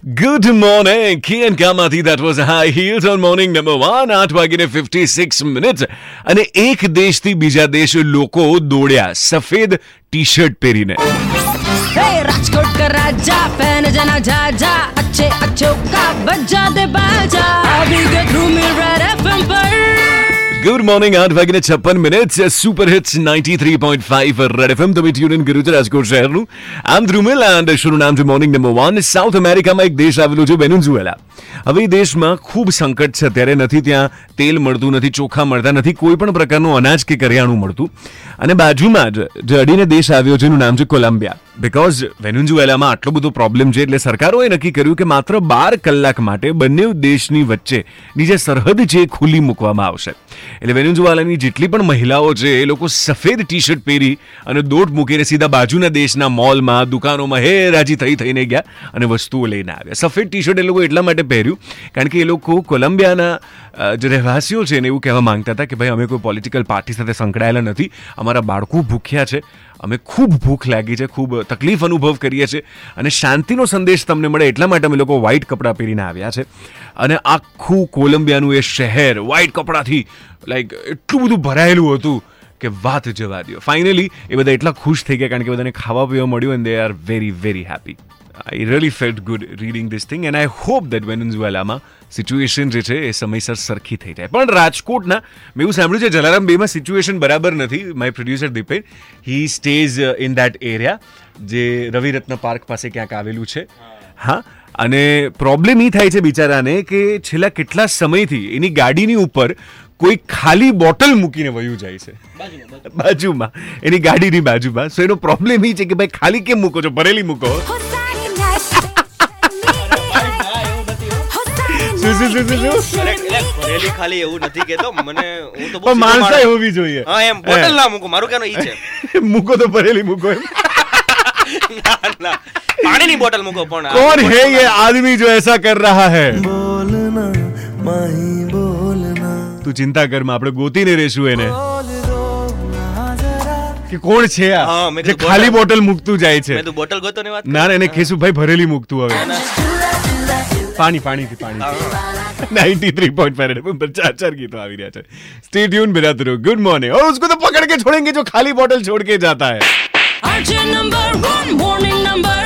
Good morning. Kian Kamati, that was high heels on morning number 1, 8 વાગીને 56 minute. અને એક દેશથી બીજા દેશ લોકો દોડ્યા સફેદ ટી-શર્ટ પહેરીને. हे राजकोट का राजा पहन जना जाजा अच्छे अच्छों का बजा दे बाजा अभी के धूमिल रेड एफएम पर ગુડ મોર્નિંગ 8 વાગીને 56 મિનિટ સુપર હિટ્સ 93.5 રેડ એફએમ તમે ટ્યુન ઇન કર્યું છે રાજકોટ શહેરનું. આમ ધ્રુમિલ એન્ડ શોનું નામ છે મોર્નિંગ નંબર 1. સાઉથ અમેરિકામાં એક દેશ આવેલો છે વેનેઝુએલા. હવે એ દેશમાં ખૂબ સંકટ છે અત્યારે. નથી ત્યાં તેલ મળતું, નથી ચોખા મળતા, નથી કોઈ પણ પ્રકારનું અનાજ કે કરિયાણું મળતું. અને બાજુમાં જ અડીને દેશ આવ્યો છે એનું નામ છે કોલંબિયા. બિકોઝ વેનેઝુએલામાં આટલો બધો પ્રોબ્લેમ છે એટલે સરકારોએ નક્કી કર્યું કે માત્ર 12 કલાક માટે બંને દેશની વચ્ચેની જે સરહદ છે એ ખુલ્લી મૂકવામાં આવશે. એટલે વેનેઝુએલાની જેટલી પણ મહિલાઓ છે એ લોકો સફેદ ટી શર્ટ પહેરી અને દોટ મૂકીને સીધા બાજુના દેશના મોલમાં, દુકાનોમાં રાજી થઈને ગયા અને વસ્તુઓ લઈને આવ્યા. સફેદ ટી શર્ટ એ લોકો એટલા માટે પહેર્યું કારણ કે એ લોકો કોલંબિયાના જે રહેવાસીઓ છે ને એવું કહેવા માંગતા હતા કે ભાઈ અમે કોઈ પોલિટિકલ પાર્ટી સાથે સંકળાયેલા નથી, અમારા બાળકો ભૂખ્યા છે, અમે ખૂબ ભૂખ લાગી છે, ખૂબ તકલીફ અનુભવ કરીએ છીએ અને શાંતિનો સંદેશ તમને મળે એટલા માટે અમે લોકો વ્હાઇટ કપડાં પહેરીને આવ્યા છે. અને આખું કોલંબિયાનું એ શહેર વ્હાઇટ કપડાથી એટલું બધું ભરાયેલું હતું કે વાત જવા દો. ફાઇનલી એ બધા એટલા ખુશ થઈ ગયા કારણ કે બધાને ખાવા પીવા મળ્યું and they are very very happy. I really felt good reading this thing and I hope that વેનેઝુએલામાં સિચ્યુએશન જે છે એ સમયસર સરખી થઈ જાય. પણ રાજકોટના મેં એવું સાંભળ્યું છે જલારામ બેમાં સિચ્યુએશન બરાબર નથી. My producer Dipen he stays in that area જે રવિરત્ન પાર્ક પાસે ક્યાંક આવેલું છે. હા, અને પ્રોબ્લેમ એ થાય છે બિચારાને કે છેલ્લા કેટલા સમયથી એની ગાડીની ઉપર કોઈ ખાલી બોટલ મૂકીને વયું જાય છે બાજુમાં, એની ગાડીની બાજુમાં. સો એનો પ્રોબ્લેમ એ છે કે ભાઈ ખાલી કેમ મૂકો છો, ભરેલી મૂકો. ખાલી એવું નથી કેતો મને, હું તો પણ માણસાઈ હોવી જોઈએ. હા એમ બોટલ ના મૂકો, મારું કહેવાનું ઈ છે. મૂકો તો ભરેલી મૂકો એમ. ના પાણીની બોટલ મૂકો. પણ કોણ હે ये आदमी जो ऐसा कर रहा है? બોલના માહી બોલના તું ચિંતા કરમાં, આપણે ગોતીને રહેશું એને કે કોણ છે આ જે ખાલી બોટલ મૂકતું જાય છે. મેં તો બોટલ ગોતો ને વાત ના એને કહેશું ભાઈ ભરેલી મૂકતું હવે. પાણીથી 93.5 पर 4 गीतों आ રહ્યા છે. स्टे ट्यून बिरात रहो. Good morning. और उसको तो पकड़ के छोड़ेंगे जो खाली बोतल छोड़ के जाता है. RJ number 1 morning number